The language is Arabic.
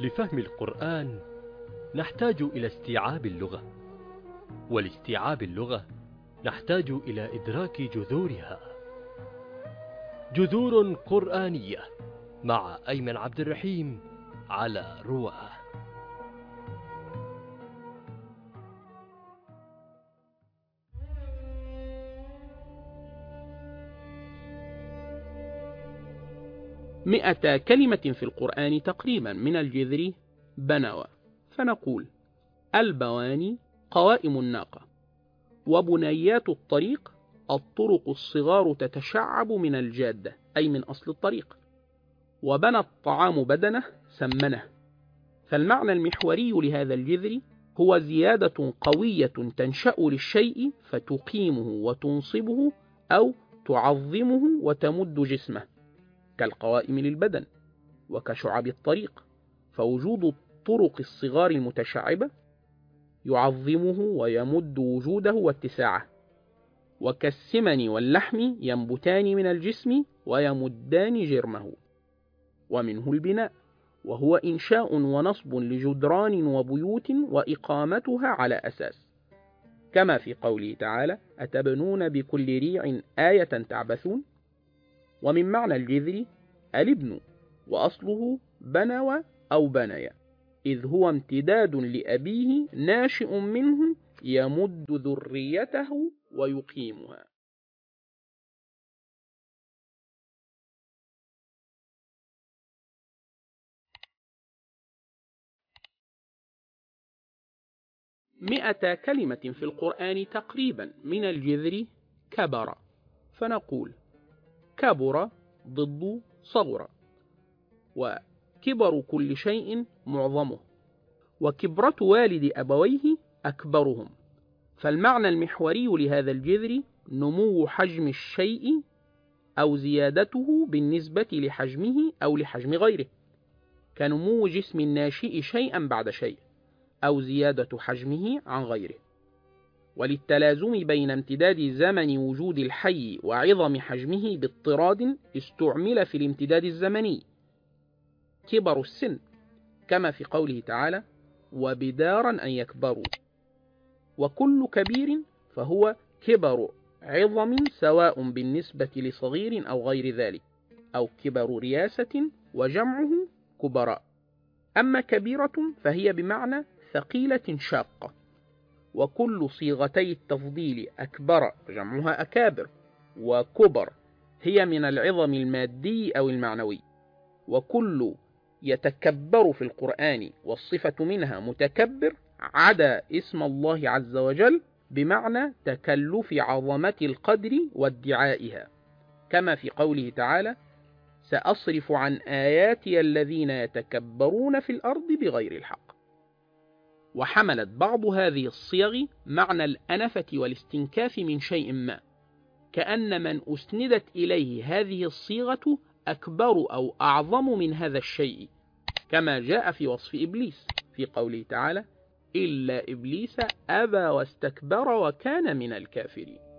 لفهم القرآن نحتاج إلى استيعاب اللغة، ولاستيعاب اللغة نحتاج إلى إدراك جذورها. جذور قرآنية مع أيمن عبد الرحيم على رواه. مئة كلمة في القرآن تقريبا من الجذر بنوى، فنقول: البواني قوائم الناقة، وبنيات الطريق الطرق الصغار تتشعب من الجادة أي من أصل الطريق، وبنى الطعام بدنه سمنه. فالمعنى المحوري لهذا الجذر هو زيادة قوية تنشأ للشيء فتقيمه وتنصبه أو تعظمه وتمد جسمه، كالقوائم للبدن وكشعب الطريق. فوجود الطرق الصغار المتشعبة يعظمه ويمد وجوده واتساعه، وكالسمن واللحم ينبتان من الجسم ويمدان جرمه. ومنه البناء، وهو إنشاء ونصب لجدران وبيوت وإقامتها على أساس، كما في قوله تعالى: أتبنون بكل ريع آية تعبثون. ومن معنى الجذر الابن، وأصله بنوى أو بنيا، إذ هو امتداد لأبيه ناشئ منه يمد ذريته ويقيمها. مئة كلمة في القرآن تقريبا من الجذر كبر، فنقول: كبر ضد صغر، وكبر كل شيء معظمه، وكبرة والد أبويه أكبرهم. فالمعنى المحوري لهذا الجذر نمو حجم الشيء أو زيادته بالنسبة لحجمه أو لحجم غيره، كنمو جسم الناشئ شيئا بعد شيء، أو زيادة حجمه عن غيره. وللتلازم بين امتداد زمن وجود الحي وعظم حجمه باضطراد استعمل في الامتداد الزمني كبر السن، كما في قوله تعالى: وبدارا أن يكبروا. وكل كبير فهو كبر عظم، سواء بالنسبة لصغير أو غير ذلك، أو كبر رياسة وجمعه كبراء. أما كبيرة فهي بمعنى ثقيلة شاقة. وكل صيغتي التفضيل أكبر جمعها أكابر، وكبر هي من العظم المادي أو المعنوي. وكل يتكبر في القرآن والصفة منها متكبر عدا اسم الله عز وجل بمعنى تكلف عظمة القدر وادعائها، كما في قوله تعالى: سأصرف عن آياتي الذين يتكبرون في الأرض بغير الحق. وحملت بعض هذه الصيغ معنى الأنفة والاستنكاف من شيء ما، كأن من أسندت إليه هذه الصيغة أكبر أو أعظم من هذا الشيء، كما جاء في وصف إبليس في قوله تعالى: إلا إبليس أبى واستكبر وكان من الكافرين.